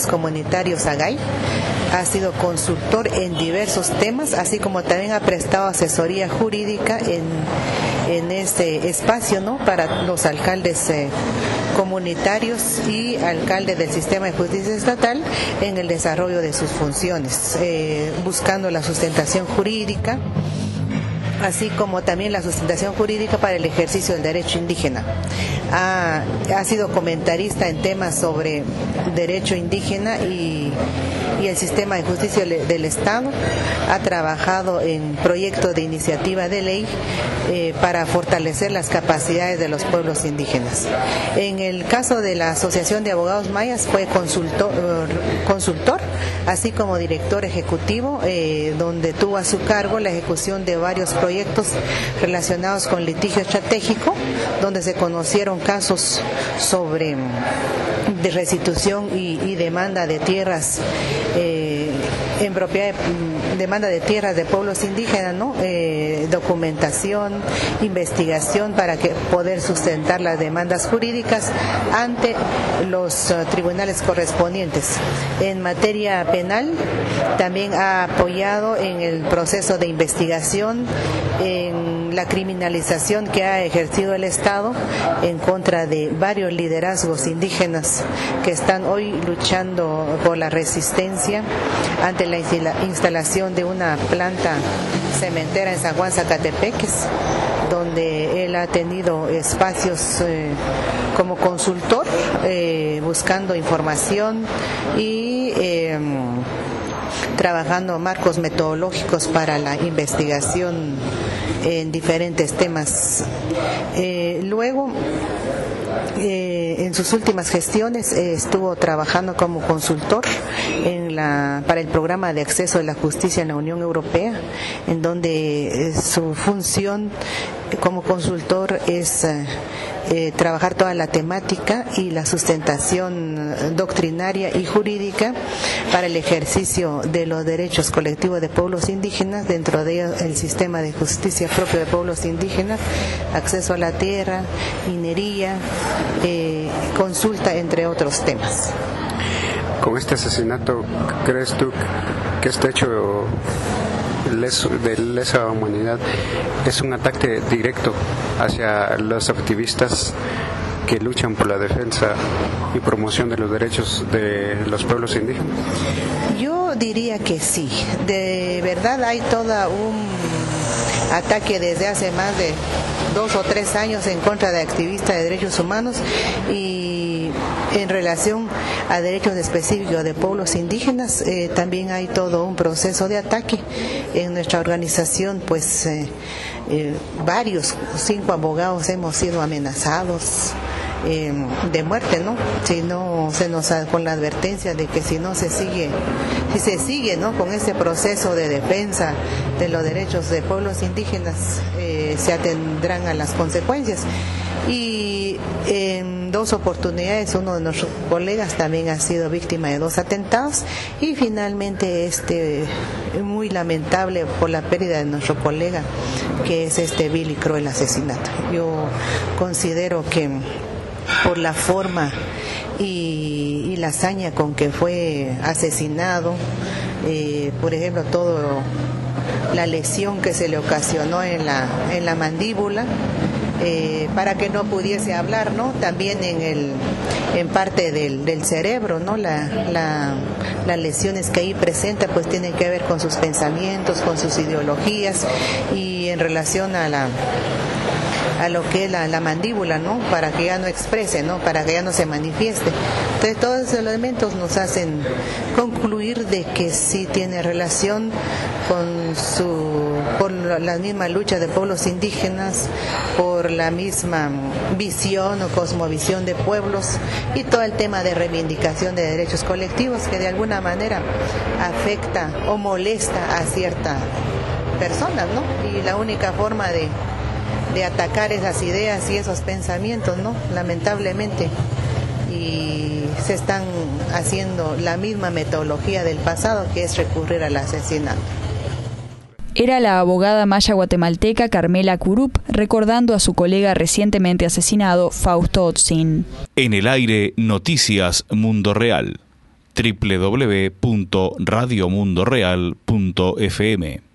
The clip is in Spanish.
líderes comunitarios AGAI. Ha sido consultor en diversos temas, así como también ha prestado asesoría jurídica en este espacio, ¿no?, para los alcaldes comunitarios y alcaldes del sistema de justicia estatal en el desarrollo de sus funciones, buscando la sustentación jurídica, así como también la sustentación jurídica para el ejercicio del derecho indígena. Ha sido comentarista en temas sobre derecho indígena y el sistema de justicia del Estado. Ha trabajado en proyectos de iniciativa de ley para fortalecer las capacidades de los pueblos indígenas. En el caso de la Asociación de Abogados Mayas fue consultor, así como director ejecutivo, donde tuvo a su cargo la ejecución de varios proyectos relacionados con litigio estratégico, donde se conocieron casos sobre de restitución y demanda de tierras en propiedad, demanda de tierras de pueblos indígenas, ¿no? Documentación, investigación para poder sustentar las demandas jurídicas ante los tribunales correspondientes. En materia penal también ha apoyado en el proceso de investigación en la criminalización que ha ejercido el Estado en contra de varios liderazgos indígenas que están hoy luchando por la resistencia ante la instalación de una planta cementera en San Juan Zacatepeques, donde él ha tenido espacios como consultor, buscando información y trabajando marcos metodológicos para la investigación en diferentes temas. Luego, en sus últimas gestiones estuvo trabajando como consultor para el programa de acceso a la justicia en la Unión Europea, en donde su función como consultor es trabajar toda la temática y la sustentación doctrinaria y jurídica para el ejercicio de los derechos colectivos de pueblos indígenas, dentro de ellos el sistema de justicia propio de pueblos indígenas, acceso a la tierra, minería, consulta, entre otros temas. Con este asesinato, ¿crees tú que este hecho de lesa humanidad es un ataque directo hacia los activistas que luchan por la defensa y promoción de los derechos de los pueblos indígenas? Yo diría que sí. De verdad hay todo un ataque desde hace más de 2 o 3 años en contra de activistas de derechos humanos, y en relación a derechos específicos de pueblos indígenas también hay todo un proceso de ataque. En nuestra organización, pues varios, 5 abogados hemos sido amenazados de muerte, ¿no? Si no se nos con la advertencia de que si se sigue, ¿no?, con ese proceso de defensa de los derechos de pueblos indígenas, se atendrán a las consecuencias. Y en 2 oportunidades uno de nuestros colegas también ha sido víctima de 2 atentados, y finalmente muy lamentable por la pérdida de nuestro colega, que es vil y cruel asesinato. Yo considero que por la forma y la hazaña con que fue asesinado, por ejemplo, todo la lesión que se le ocasionó en la mandíbula, para que no pudiese hablar, ¿no? También en parte del cerebro, ¿no? Las lesiones que ahí presenta pues tienen que ver con sus pensamientos, con sus ideologías, y en relación a lo que es la mandíbula, ¿no?, para que ya no exprese, ¿no?, para que ya no se manifieste. Entonces todos esos elementos nos hacen concluir de que sí tiene relación por la misma lucha de pueblos indígenas, por la misma visión o cosmovisión de pueblos, y todo el tema de reivindicación de derechos colectivos que de alguna manera afecta o molesta a ciertas personas, ¿no? Y la única forma de atacar esas ideas y esos pensamientos, ¿no?, lamentablemente, y se están haciendo la misma metodología del pasado, que es recurrir al asesinato. Era la abogada maya guatemalteca Carmela Curup, recordando a su colega recientemente asesinado, Fausto Otzin. En el aire, Noticias Mundo Real. www.radiomundoreal.fm.